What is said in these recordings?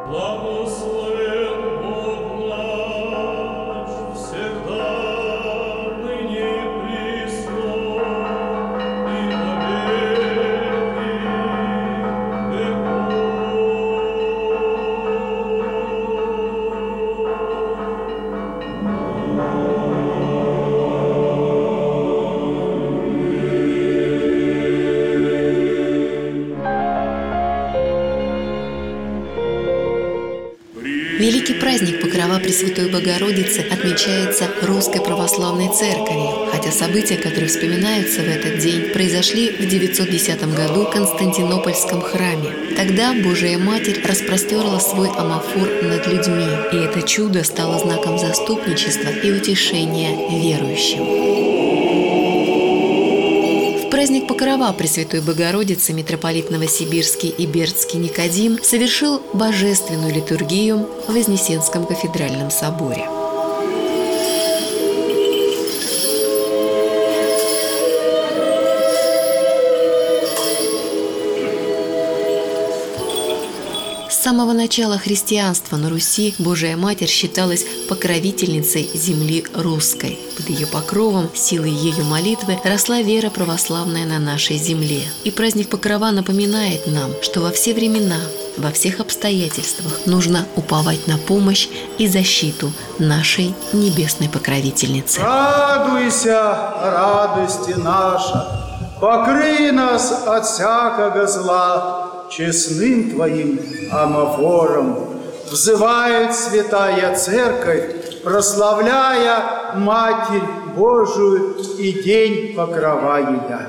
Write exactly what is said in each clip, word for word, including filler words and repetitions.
Великий праздник Покрова Пресвятой Богородицы отмечается Русской Православной Церковью, хотя события, которые вспоминаются в этот день, произошли в девятьсот десятом году в Константинопольском храме. Тогда Божия Матерь распростерла свой амафор над людьми, и это чудо стало знаком заступничества и утешения верующим. В праздник Покрова Пресвятой Богородицы митрополит Новосибирский и Бердский Никодим совершил божественную литургию в Вознесенском кафедральном соборе. С самого начала христианства на Руси Божия Матерь считалась покровительницей земли русской. Под ее покровом, силой ее молитвы, росла вера православная на нашей земле. И праздник Покрова напоминает нам, что во все времена, во всех обстоятельствах нужно уповать на помощь и защиту нашей небесной покровительницы. Радуйся, радости наша, покрый нас от всякого зла, честным Твоим амафором. Взывает Святая Церковь, прославляя Матерь Божию и день Покрова ее.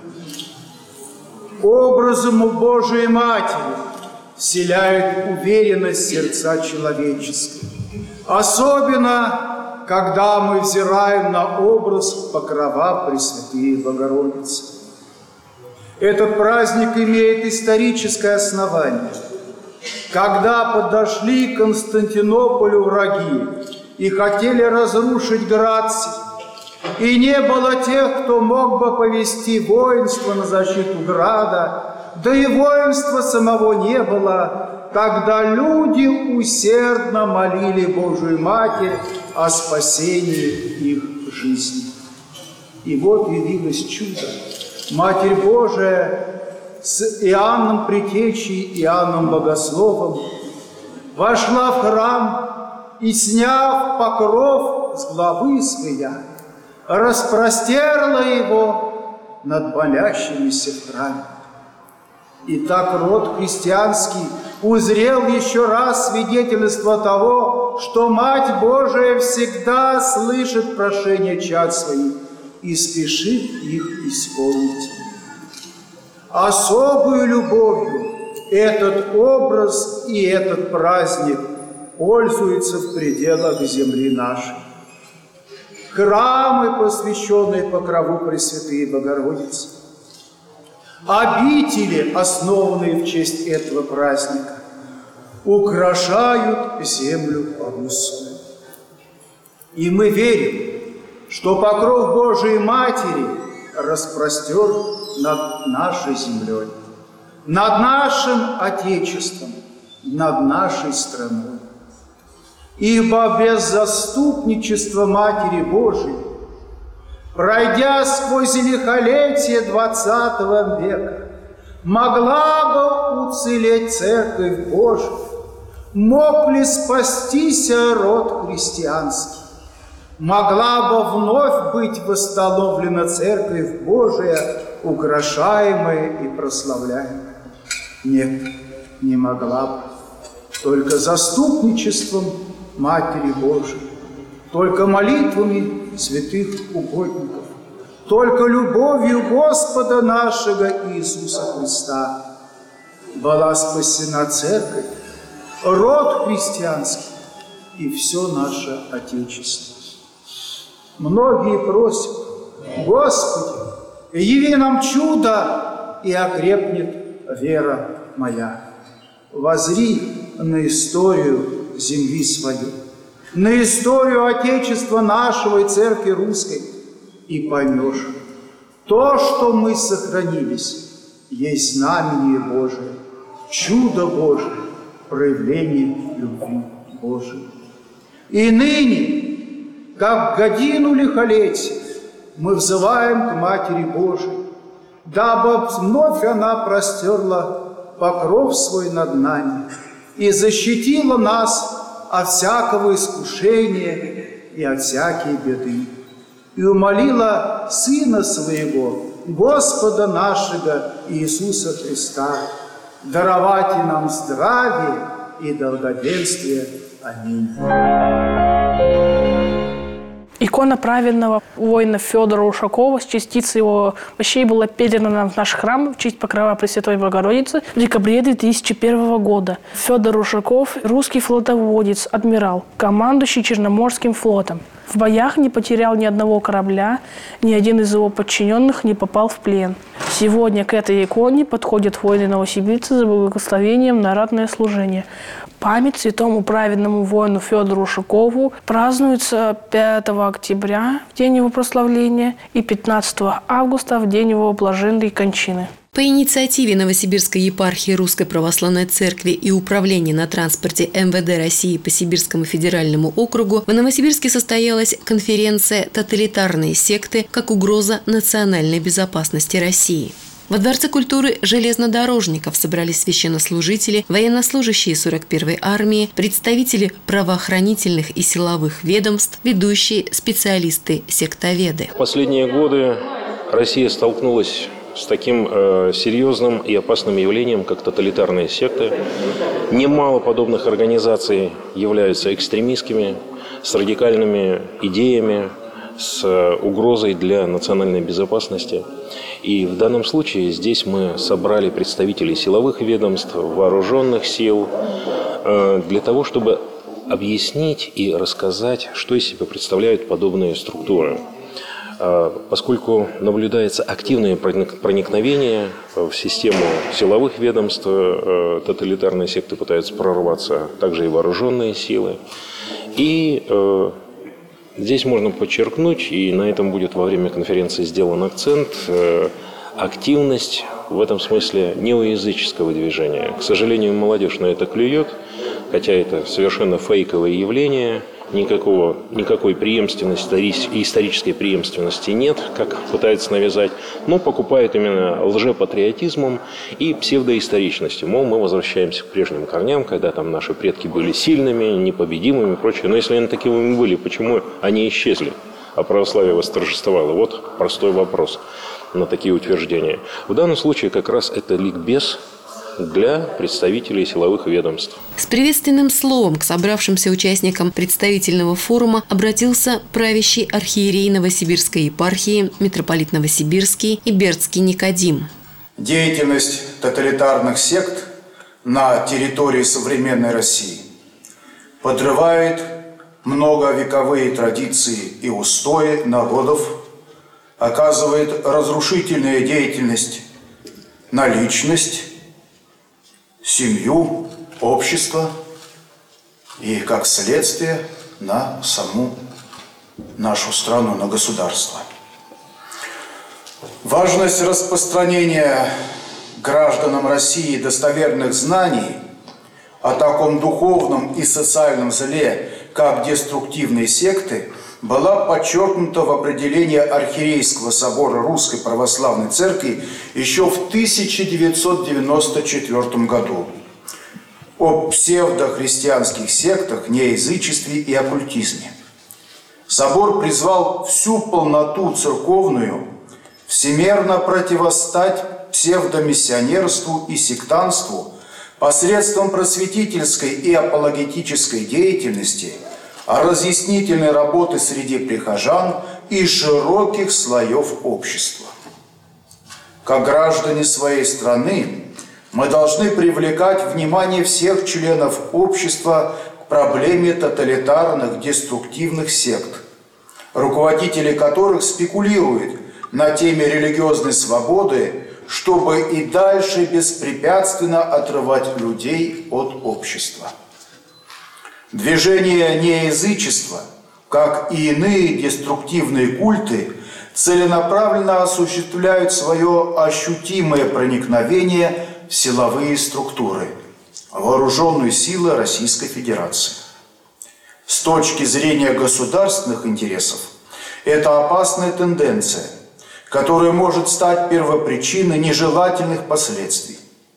Образом Божией Матери вселяет уверенность в сердца человеческие. Особенно, когда мы взираем на образ Покрова Пресвятой Богородицы. Этот праздник имеет историческое основание. Когда подошли к Константинополю враги и хотели разрушить град, и не было тех, кто мог бы повести воинство на защиту града, да и воинства самого не было, тогда люди усердно молили Божию Матерь о спасении их жизни. И вот явилось чудо. Матерь Божия с Иоанном Предтечей, Иоанном Богословом вошла в храм и, сняв покров с главы своя, распростерла его над молящимися в храме. И так род христианский узрел еще раз свидетельство того, что Мать Божия всегда слышит прошения чад своих и спешит их исполнить. Особую любовью этот образ и этот праздник пользуются в пределах земли нашей. Храмы, посвященные Покрову Пресвятой Богородицы, обители, основанные в честь этого праздника, украшают землю русскую. И мы верим, что покров Божией Матери распростерт над нашей землей, над нашим Отечеством, над нашей страной. Ибо без заступничества Матери Божией, пройдя сквозь лихолетие двадцатого века, могла бы уцелеть Церковь Божия, мог ли спастись род христианский, могла бы вновь быть восстановлена Церковь Божия, украшаемая и прославляемая? Нет, не могла бы. Только заступничеством Матери Божией, только молитвами святых угодников, только любовью Господа нашего Иисуса Христа была спасена Церковь, род христианский и все наше Отечество. Многие просят: Господи, яви нам чудо, и окрепнет вера моя. Воззри на историю земли своей, на историю Отечества нашего и Церкви Русской, и поймешь, то, что мы сохранились, есть знамение Божие, чудо Божие, проявлении любви Божией. И ныне, как в годину лихолетия, мы взываем к Матери Божией, дабы вновь она простерла покров свой над нами и защитила нас от всякого искушения и от всякой беды, и умолила Сына Своего, Господа нашего Иисуса Христа, даровать и нам здравие и долгоденствие. Аминь. Икона праведного воина Федора Ушакова с частицей его мощей была передана в наш храм в честь покрова Пресвятой Богородицы в декабре две тысячи первого года. Федор Ушаков – русский флотоводец, адмирал, командующий Черноморским флотом. В боях не потерял ни одного корабля, ни один из его подчиненных не попал в плен. Сегодня к этой иконе подходят воины-новосибирцы за благословением на ратное служение. Память святому праведному воину Федору Ушакову празднуется пятого октября, в день его прославления, и пятнадцатого августа, в день его блаженной кончины. По инициативе Новосибирской епархии Русской Православной Церкви и Управления на транспорте эм вэ дэ России по Сибирскому федеральному округу в Новосибирске состоялась конференция «Тоталитарные секты как угроза национальной безопасности России». Во Дворце культуры железнодорожников собрались священнослужители, военнослужащие сорок первой армии, представители правоохранительных и силовых ведомств, ведущие специалисты-сектоведы. В последние годы Россия столкнулась с таким э, серьезным и опасным явлением, как тоталитарные секты. Немало подобных организаций являются экстремистскими, с радикальными идеями, с угрозой для национальной безопасности. И в данном случае здесь мы собрали представителей силовых ведомств, вооруженных сил, э, для того, чтобы объяснить и рассказать, что из себя представляют подобные структуры. Поскольку наблюдается активное проникновение в систему силовых ведомств, тоталитарные секты пытаются прорваться, также и вооруженные силы. И э, здесь можно подчеркнуть, и на этом будет во время конференции сделан акцент, э, активность в этом смысле неоязыческого движения. К сожалению, молодежь на это клюет, хотя это совершенно фейковое явление. Никакого, никакой преемственности, исторической преемственности нет, как пытаются навязать, но покупают именно лжепатриотизмом и псевдоисторичностью. Мол, мы возвращаемся к прежним корням, когда там наши предки были сильными, непобедимыми и прочее. Но если они такими были, почему они исчезли, а православие восторжествовало? Вот простой вопрос на такие утверждения. В данном случае как раз это ликбез для представителей силовых ведомств. С приветственным словом к собравшимся участникам представительного форума обратился правящий архиерей Новосибирской епархии, митрополит Новосибирский и Бердский Никодим. Деятельность тоталитарных сект на территории современной России подрывает многовековые традиции и устои народов, оказывает разрушительную деятельность на личность, семью, общество и, как следствие, на саму нашу страну, на государство. Важность распространения гражданам России достоверных знаний о таком духовном и социальном зле, как деструктивные секты, была подчеркнута в определении Архиерейского собора Русской Православной Церкви еще в тысяча девятьсот девяносто четвёртом году о псевдохристианских сектах, неязычестве и оккультизме. Собор призвал всю полноту церковную всемерно противостать псевдомиссионерству и сектантству посредством просветительской и апологетической деятельности, разъяснительной работы среди прихожан и широких слоев общества. Как граждане своей страны мы должны привлекать внимание всех членов общества к проблеме тоталитарных деструктивных сект, руководители которых спекулируют на теме религиозной свободы, чтобы и дальше беспрепятственно отрывать людей от общества. Движение неязычества, как и иные деструктивные культы, целенаправленно осуществляют свое ощутимое проникновение в силовые структуры. вооруженные силы Российской Федерации. С точки зрения государственных интересов, это опасная тенденция, которая может стать первопричиной нежелательных последствий.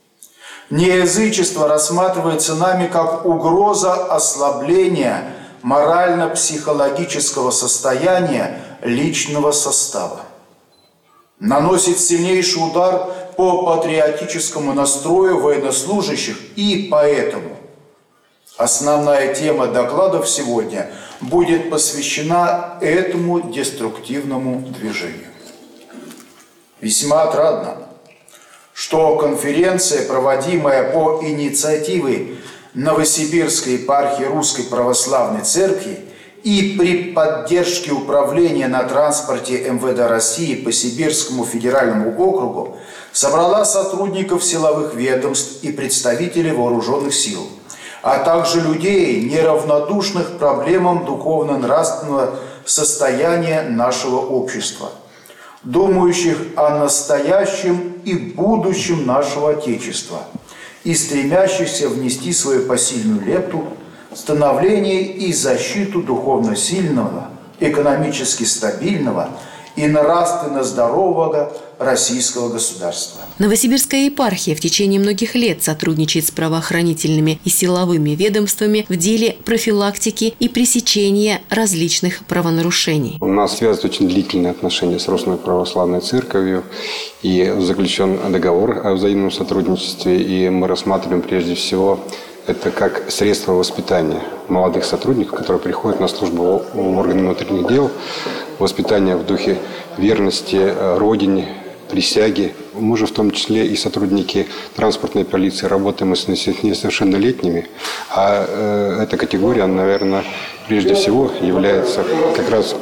Неязычество рассматривается нами как угроза ослабления морально-психологического состояния личного состава. Наносит сильнейший удар по патриотическому настрою военнослужащих, и поэтому основная тема докладов сегодня будет посвящена этому деструктивному движению. Весьма отрадно, что конференция, проводимая по инициативе Новосибирской епархии Русской Православной Церкви и при поддержке Управления на транспорте эм вэ дэ России по Сибирскому федеральному округу, собрала сотрудников силовых ведомств и представителей вооруженных сил, а также людей, неравнодушных к проблемам духовно-нравственного состояния нашего общества, думающих о настоящем и будущем нашего Отечества и стремящихся внести свою посильную лепту в становление и защиту духовно сильного, экономически стабильного и нравственно здорового российского государства. Новосибирская епархия в течение многих лет сотрудничает с правоохранительными и силовыми ведомствами в деле профилактики и пресечения различных правонарушений. У нас связаны очень длительные отношения с Русской Православной Церковью, и заключен договор о взаимном сотрудничестве, и мы рассматриваем прежде всего это как средство воспитания молодых сотрудников, которые приходят на службу в органы внутренних дел, воспитание в духе верности Родине, присяги. Мы же в том числе и сотрудники транспортной полиции работаем с несовершеннолетними, а э, эта категория, наверное, прежде всего является как раз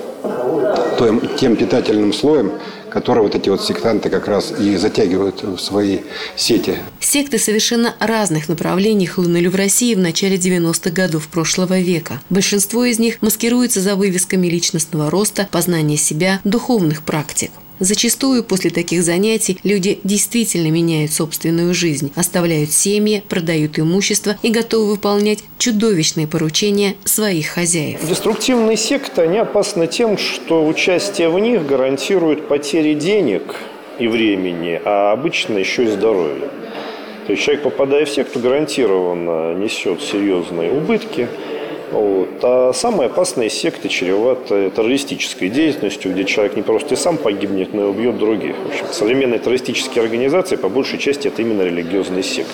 тем, тем питательным слоем, которые вот эти вот сектанты как раз и затягивают в свои сети. Секты совершенно разных направлений хлынули в России в начале девяностых годов прошлого века. Большинство из них маскируется за вывесками личностного роста, познания себя, духовных практик. Зачастую после таких занятий люди действительно меняют собственную жизнь, оставляют семьи, продают имущество и готовы выполнять чудовищные поручения своих хозяев. Деструктивные секты, они опасны тем, что участие в них гарантирует потери денег и времени, а обычно еще и здоровья. То есть человек, попадая в секту, гарантированно несет серьезные убытки. Вот. А самые опасные секты чреваты террористической деятельностью, где человек не просто и сам погибнет, но и убьет других. В общем, современные террористические организации, по большей части, это именно религиозные секты.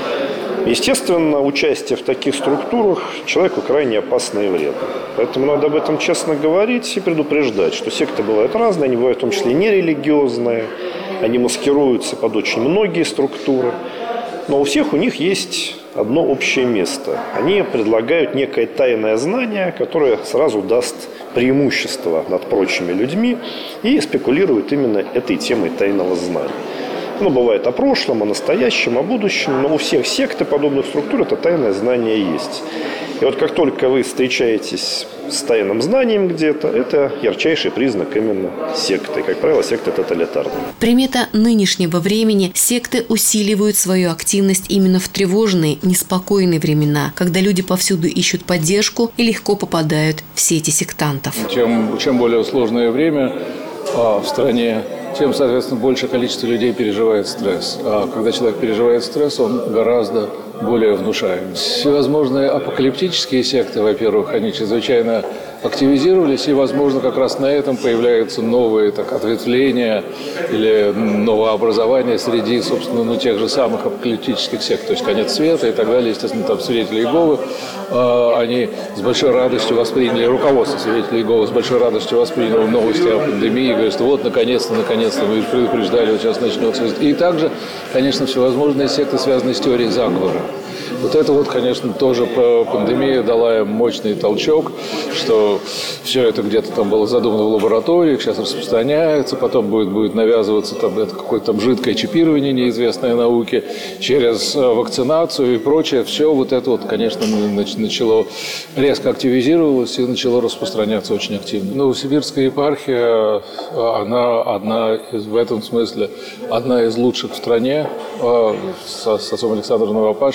Естественно, участие в таких структурах человеку крайне опасно и вредно. Поэтому надо об этом честно говорить и предупреждать, что секты бывают разные, они бывают в том числе и нерелигиозные, они маскируются под очень многие структуры. Но у всех у них есть одно общее место. Они предлагают некое тайное знание, которое сразу даст преимущество над прочими людьми и спекулирует именно этой темой тайного знания. Ну, бывает о прошлом, о настоящем, о будущем, но у всех сект и подобных структур это тайное знание есть. И вот как только вы встречаетесь с тайным знанием где-то, это ярчайший признак именно секты. Как правило, секты тоталитарные. Примета нынешнего времени: секты усиливают свою активность именно в тревожные, неспокойные времена, когда люди повсюду ищут поддержку и легко попадают в сети сектантов. Чем, чем более сложное время а, в стране, тем, соответственно, большее количество людей переживает стресс. А когда человек переживает стресс, он гораздо более внушаем. Всевозможные апокалиптические секты, во-первых, они чрезвычайно активизировались, и, возможно, как раз на этом появляются новые так, ответвления или новообразования среди, собственно, ну, тех же самых апокалиптических сект, то есть конец света и так далее. Естественно, там свидетели Иеговы, э, они с большой радостью восприняли, руководство свидетелей Иеговы с большой радостью восприняло новости о пандемии, говорят, что вот, наконец-то, наконец-то, мы предупреждали, вот сейчас начнется. И также, конечно, всевозможные секты, связанные с теорией заговора. Вот это вот, конечно, тоже пандемия дала им мощный толчок, что все это где-то там было задумано в лабораториях, сейчас распространяется, потом будет, будет навязываться там, это какое-то там жидкое чипирование, неизвестное науке, через вакцинацию и прочее. Все вот это вот, конечно, начало резко активизировалось и начало распространяться очень активно. Новосибирская епархия, она одна из, в этом смысле, одна из лучших в стране, с, с отцом Александром Новопашиным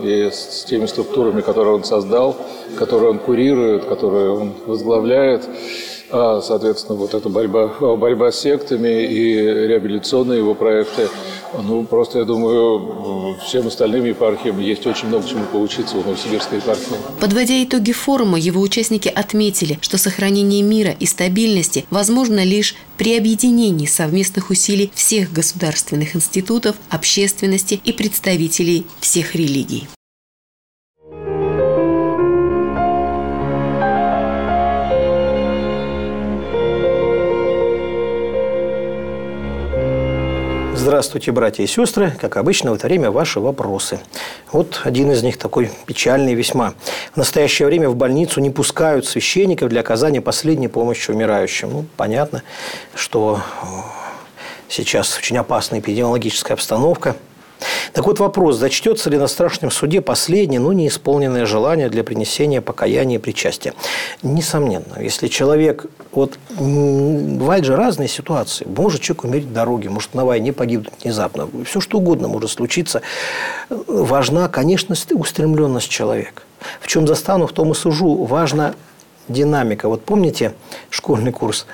и с теми структурами, которые он создал, которые он курирует, которые он возглавляет. А, соответственно, вот эта борьба, борьба с сектами и реабилитационные его проекты, ну, просто, я думаю, всем остальным епархиям есть очень много чему поучиться у Новосибирской епархии. Подводя итоги форума, его участники отметили, что сохранение мира и стабильности возможно лишь при объединении совместных усилий всех государственных институтов, общественности и представителей всех религий. Здравствуйте, братья и сестры. Как обычно, в это время ваши вопросы. Вот один из них такой печальный весьма. В настоящее время в больницу не пускают священников для оказания последней помощи умирающим. Ну, понятно, что сейчас очень опасная эпидемиологическая обстановка. Так вот вопрос, зачтется ли на страшном суде последнее, но неисполненное желание для принесения покаяния и причастия? Несомненно, если человек... Вот бывают же разные ситуации. Может человек умереть в дороге, может на войне погибнуть внезапно. Все что угодно может случиться. Важна, конечно, устремленность человека. В чем застану, в том и сужу. Важна динамика. Вот помните школьный курс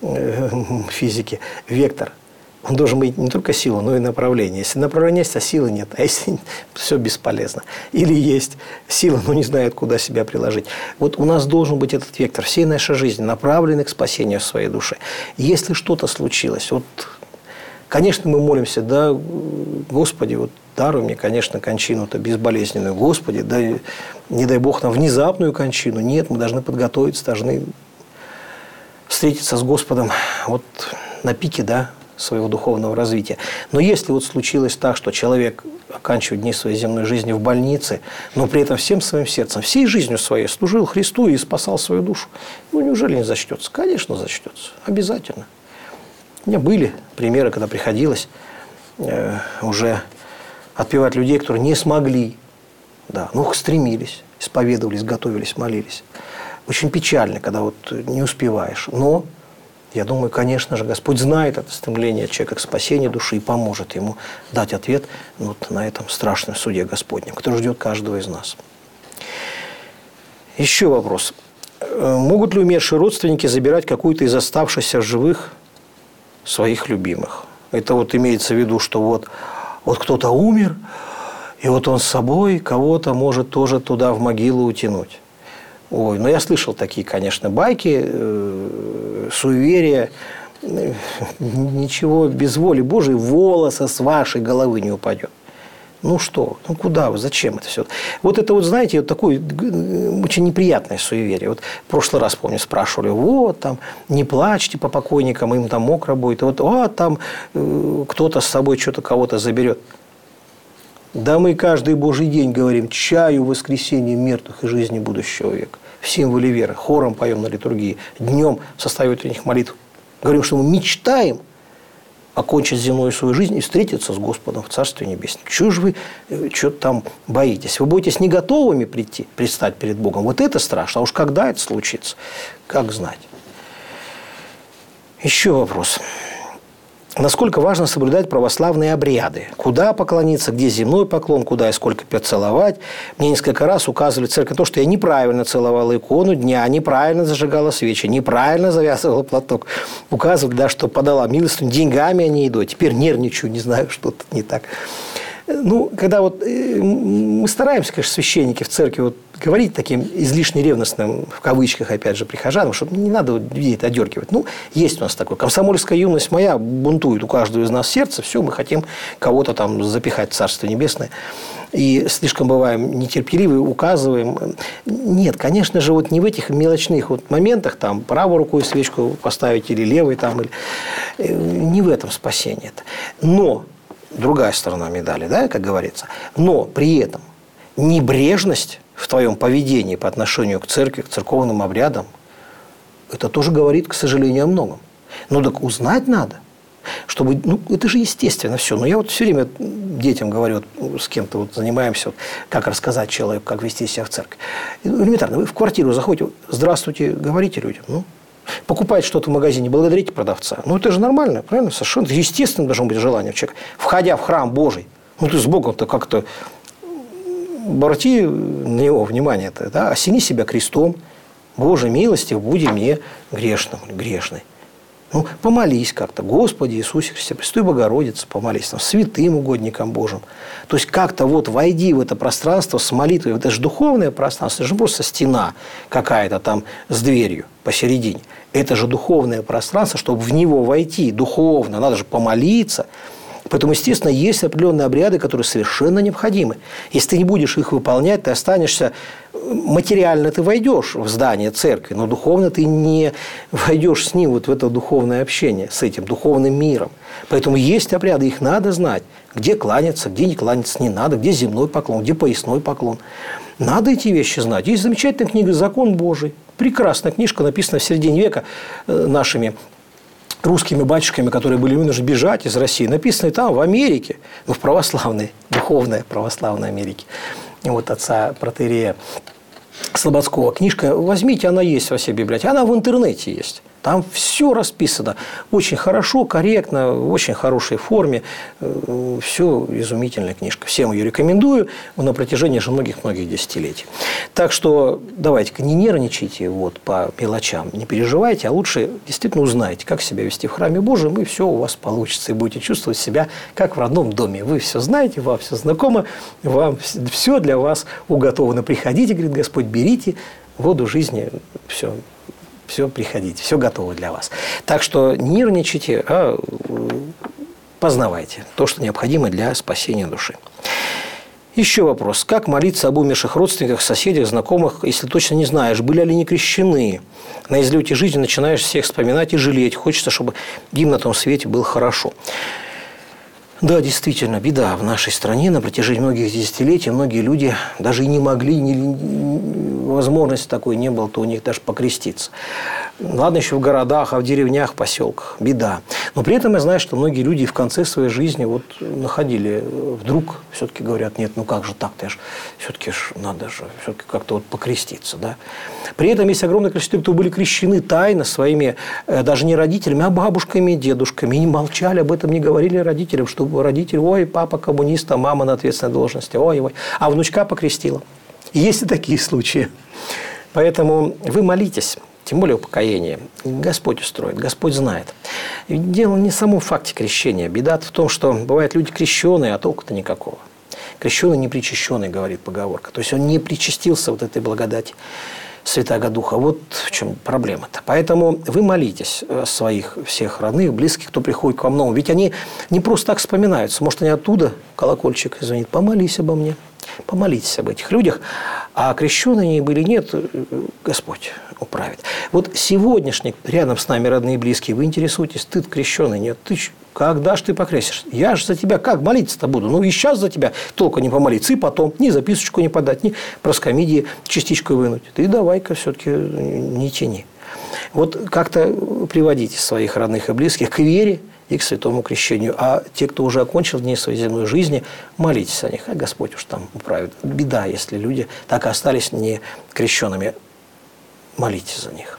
физики «Вектор»? Он должен быть не только сила, но и направление. Если направление есть, а силы нет, а если все бесполезно. Или есть сила, но не знает, куда себя приложить. Вот у нас должен быть этот вектор всей нашей жизни, направленный к спасению своей души. Если что-то случилось, вот, конечно, мы молимся, да, Господи, вот даруй мне, конечно, кончину-то безболезненную. Господи, да, не дай Бог нам внезапную кончину. Нет, мы должны подготовиться, должны встретиться с Господом вот на пике, да, своего духовного развития. Но если вот случилось так, что человек оканчивает дни своей земной жизни в больнице, но при этом всем своим сердцем, всей жизнью своей служил Христу и спасал свою душу, ну, неужели не зачтется? Конечно, зачтется. Обязательно. У меня были примеры, когда приходилось э, уже отпевать людей, которые не смогли, да, но стремились, исповедовались, готовились, молились. Очень печально, когда вот не успеваешь. Но я думаю, конечно же, Господь знает это стремление человека к спасению души и поможет ему дать ответ вот на этом страшном суде Господнем, который ждет каждого из нас. Еще вопрос. Могут ли умершие родственники забирать какую-то из оставшихся живых своих любимых? Это вот имеется в виду, что вот, вот кто-то умер, и вот он с собой кого-то может тоже туда в могилу утянуть. Ой, ну я слышал такие, конечно, байки, э, суеверия. Ничего без воли Божией волоса с вашей головы не упадет. Ну что, ну куда вы, зачем это все? Вот это вот, знаете, вот такое очень неприятное суеверие. Вот в прошлый раз, помню, спрашивали, вот там, не плачьте по покойникам, им там мокро будет. Вот, вот там э, кто-то с собой что-то кого-то заберет. Да мы каждый Божий день говорим чаю воскресения мертвых и жизни будущего века. В символе веры. Хором поем на литургии. Днем в составе утренних молитв. Говорим, что мы мечтаем окончить земную свою жизнь и встретиться с Господом в Царстве Небесном. Чего же вы что-то там боитесь? Вы боитесь не готовыми прийти, предстать перед Богом. Вот это страшно. А уж когда это случится, как знать. Еще вопрос. Насколько важно соблюдать православные обряды? Куда поклониться, где земной поклон, куда и сколько поцеловать? Мне несколько раз указывали церковь на то, что я неправильно целовала икону дня, неправильно зажигала свечи, неправильно завязывала платок. Указывали, да, что подала милостыню, деньгами, а не едой. Теперь нервничаю, не знаю, что-то не так. Ну, когда вот мы стараемся, конечно, священники в церкви вот говорить таким излишне ревностным, в кавычках, опять же, прихожанам, что не надо людей это одергивать. Ну, есть у нас такое. Комсомольская юность моя бунтует у каждого из нас сердце. Все, мы хотим кого-то там запихать в Царство Небесное. И слишком бываем нетерпеливы, указываем. Нет, конечно же, вот не в этих мелочных вот моментах, там, правой рукой свечку поставить или левой, там, или... не в этом спасение-то. Но другая сторона медали, да, как говорится. Но при этом небрежность в твоем поведении по отношению к церкви, к церковным обрядам, это тоже говорит, к сожалению, о многом. Но так узнать надо, чтобы, ну, это же естественно все. Но я вот все время детям говорю, вот, с кем-то вот занимаемся, вот, как рассказать человеку, как вести себя в церкви. Элементарно, вы в квартиру заходите, здравствуйте, говорите людям, ну, покупаете что-то в магазине, благодарите продавца. Ну, это же нормально, правильно? Совершенно естественно должно быть желание у человека. Входя в храм Божий, ну, ты с Богом-то как-то обрати на него внимание-то, да, осени себя крестом, Боже, милостив, буди мне грешным, грешной. Ну, помолись как-то, Господи Иисусе Христе, Престой Богородице, помолись там, святым угодникам Божьим. То есть как-то вот войди в это пространство с молитвой. Это же духовное пространство, это же просто стена какая-то там с дверью посередине. Это же духовное пространство, чтобы в него войти духовно, надо же помолиться. Поэтому, естественно, есть определенные обряды, которые совершенно необходимы. Если ты не будешь их выполнять, ты останешься... Материально ты войдешь в здание церкви, но духовно ты не войдешь с ним вот в это духовное общение, с этим духовным миром. Поэтому есть обряды, их надо знать. Где кланяться, где не кланяться не надо, где земной поклон, где поясной поклон. Надо эти вещи знать. Есть замечательная книга «Закон Божий». Прекрасная книжка, написана в середине века нашими русскими батюшками, которые были вынуждены бежать из России, написанные там, в Америке, ну, в православной, духовной православной Америке. Вот отца протоиерея Слободского. Книжка, возьмите, она есть во всей библиотеке, она в интернете есть. Там все расписано. Очень хорошо, корректно, в очень хорошей форме. Все изумительная книжка. Всем ее рекомендую на протяжении же многих-многих десятилетий. Так что давайте-ка не нервничайте вот, по мелочам, не переживайте, а лучше действительно узнайте, как себя вести в храме Божьем, и все у вас получится. И будете чувствовать себя как в родном доме. Вы все знаете, вам все знакомо, вам все для вас уготовано. Приходите, говорит Господь, берите воду жизни, все. Все, приходите, все готово для вас. Так что не нервничайте, а познавайте то, что необходимо для спасения души. Еще вопрос. Как молиться об умерших родственниках, соседях, знакомых, если точно не знаешь, были ли они крещены? На излете жизни начинаешь всех вспоминать и жалеть. Хочется, чтобы им на том свете было хорошо. Да, действительно, беда в нашей стране. На протяжении многих десятилетий многие люди даже и не могли, не, возможности такой не было, то у них даже покреститься. Ладно, еще в городах, а в деревнях, поселках. Беда. Но при этом я знаю, что многие люди в конце своей жизни вот находили, вдруг все-таки говорят, нет, ну как же так-то, я ж, все-таки ж надо же все-таки как-то вот покреститься. Да? При этом есть огромное количество людей, кто были крещены тайно своими, даже не родителями, а бабушками, дедушками. И не молчали об этом, не говорили родителям, что родитель, ой, папа коммунист, а мама на ответственной должности, ой, ой, а внучка покрестила. И есть и такие случаи. Поэтому вы молитесь, тем более упокоение. Господь устроит, Господь знает. И дело не в самом факте крещения. Беда в том, что бывают люди крещеные, а толку-то никакого. Крещеный не причащенный, говорит поговорка. То есть он не причастился вот этой благодати Святаго Духа. Вот в чем проблема-то. Поэтому вы молитесь о своих всех родных, близких, кто приходит к вам новым. Ведь они не просто так вспоминаются. Может, они оттуда колокольчик звонит. Помолись обо мне. Помолитесь об этих людях. А крещеные они были, нет, Господь управит. Вот сегодняшний рядом с нами родные и близкие, вы интересуетесь, ты крещеный, нет, ты когда ж ты покрестишь? Я же за тебя как молиться-то буду? Ну и сейчас за тебя только не помолиться, и потом ни записочку не подать, ни проскомидии частичку вынуть. Ты давай-ка все-таки не тяни. Вот как-то приводите своих родных и близких к вере и к святому крещению. А те, кто уже окончил дни своей земной жизни, молитесь о них, а Господь уж там управит. Беда, если люди так и остались не крещенными. Молитесь за них.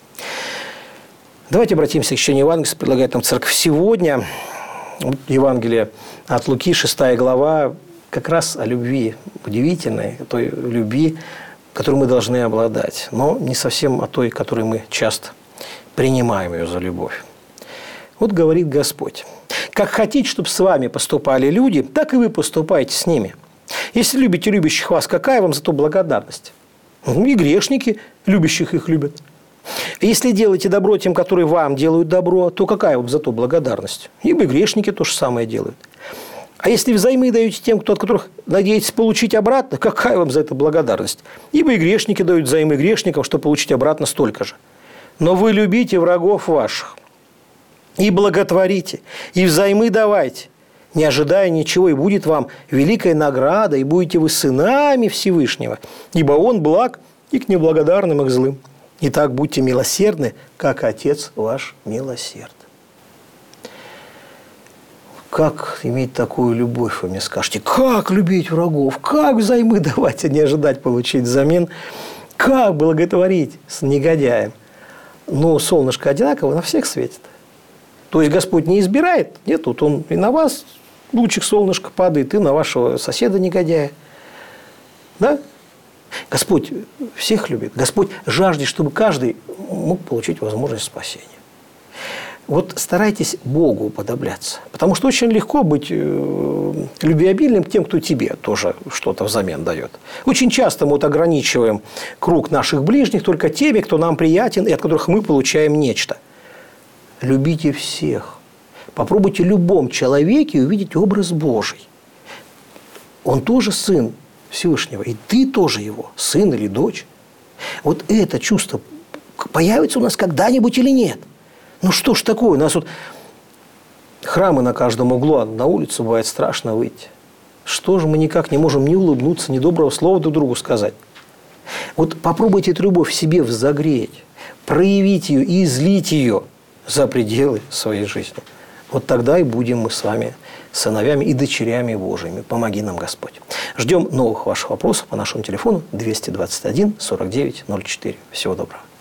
Давайте обратимся к чтению Евангелия, предлагает нам Церковь сегодня. Евангелие от Луки, шестая глава, как раз о любви удивительной, той любви, которой мы должны обладать, но не совсем о той, которой мы часто принимаем ее за любовь. Вот говорит Господь: «Как хотите, чтобы с вами поступали люди, так и вы поступайте с ними. Если любите любящих вас, какая вам за то благодарность? И грешники любящих их любят. Если делаете добро тем, которые вам делают добро, то какая вам за то благодарность? Ибо и грешники то же самое делают. А если взаймы даете тем, кто, от которых надеетесь получить обратно, какая вам за это благодарность? Ибо и грешники дают взаймы грешникам, чтобы получить обратно столько же. Но вы любите врагов ваших, и благотворите, и взаймы давайте, не ожидая ничего, и будет вам великая награда, и будете вы сынами Всевышнего, ибо Он благ и к неблагодарным, и к злым. Итак, будьте милосердны, как Отец ваш милосерд». Как иметь такую любовь, вы мне скажете? Как любить врагов? Как взаймы давать, а не ожидать получить взамен? Как благотворить с негодяем? Но солнышко одинаково на всех светит. То есть Господь не избирает? Нет, тут Он и на вас лучик солнышка падает, и на вашего соседа негодяя. Да? Господь всех любит. Господь жаждет, чтобы каждый мог получить возможность спасения. Вот старайтесь Богу уподобляться. Потому что очень легко быть любвеобильным к тем, кто тебе тоже что-то взамен дает. Очень часто мы вот ограничиваем круг наших ближних только теми, кто нам приятен и от которых мы получаем нечто. Любите всех. Попробуйте в любом человеке увидеть образ Божий. Он тоже сын Всевышнего, и ты тоже его, сын или дочь. Вот это чувство появится у нас когда-нибудь или нет? Ну что ж такое? У нас вот храмы на каждом углу, а на улицу бывает страшно выйти. Что же мы никак не можем ни улыбнуться, ни доброго слова друг другу сказать? Вот попробуйте эту любовь в себе взогреть, проявить ее и излить ее за пределы своей жизни. Вот тогда и будем мы с вами сыновьями и дочерями Божьими. Помоги нам, Господь. Ждем новых ваших вопросов по нашему телефону двести двадцать один сорок девять ноль четыре. Всего доброго.